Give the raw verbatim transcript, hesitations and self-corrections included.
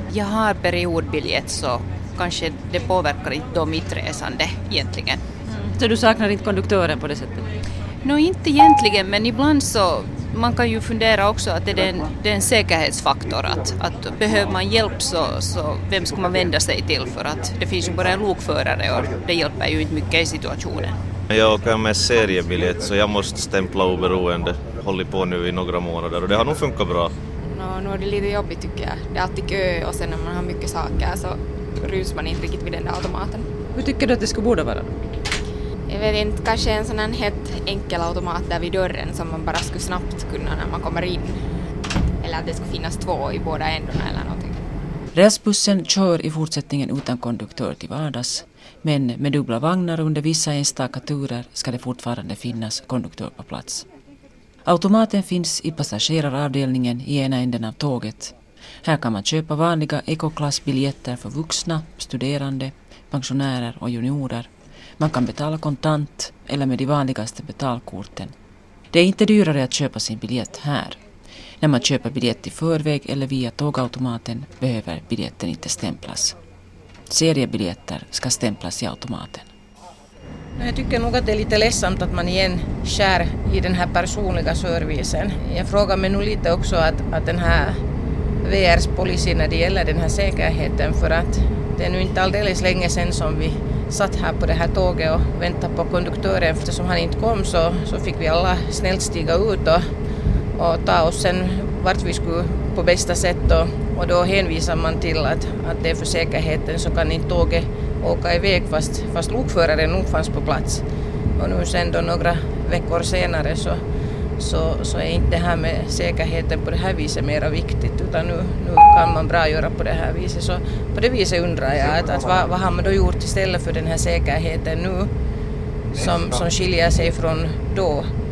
jag har periodbiljett så kanske det påverkar inte då mitt resande egentligen. Så du saknar inte konduktören på det sättet? Nå, inte egentligen, men ibland så man kan ju fundera också att det är en, det är en säkerhetsfaktor. Att, att behöver man hjälp så, så vem ska man vända sig till, för att det finns ju bara en lokförare och det hjälper ju inte mycket i situationen. Jag åker med seriebiljett så jag måste stämpla oberoende. Håller på nu i några månader och det har nog funkat bra. Nå, nu är det lite jobbigt tycker jag. Det är alltid kö och sen när man har mycket saker så rus man inte riktigt vid den där automaten. Hur tycker du att det skulle borde vara? Jag vet inte, kanske en sån här helt enkel automat där vid dörren som man bara skulle snabbt kunna när man kommer in. Eller att det skulle finnas två i båda ändorna eller någonting. Rälsbussen kör i fortsättningen utan konduktör till vardags, men med dubbla vagnar under vissa enstaka turer ska det fortfarande finnas konduktör på plats. Automaten finns i passageraravdelningen i ena änden av tåget. Här kan man köpa vanliga ekoklassbiljetter för vuxna, studerande, pensionärer och juniorer. Man kan betala kontant eller med de vanligaste betalkorten. Det är inte dyrare att köpa sin biljett här. När man köper biljett i förväg eller via tågautomaten behöver biljetten inte stämplas. Seriebiljetter ska stämplas i automaten. Jag tycker nog att det är lite ledsamt att man igen skär i den här personliga servicen. Jag frågar mig nu lite också att, att den här V R:s policy när det gäller den här säkerheten, för att det är nu inte alldeles länge sedan som vi satt här på det här tåget och väntade på konduktören. Eftersom han inte kom så, så fick vi alla snällt stiga ut och, och ta oss sen vart vi skulle på bästa sätt. Och, och då hänvisar man till att, att det är för säkerheten så kan inte tåget åka iväg fast, fast lokföraren nog fanns på plats. Och nu sen då några veckor senare så, så, så är inte det här med säkerheten på det här viset mera viktigt, utan nu, nu kan man bra göra på det här viset. Så på det viset undrar jag att, att vad, vad har man då gjort istället för den här säkerheten nu som, som skiljer sig från då.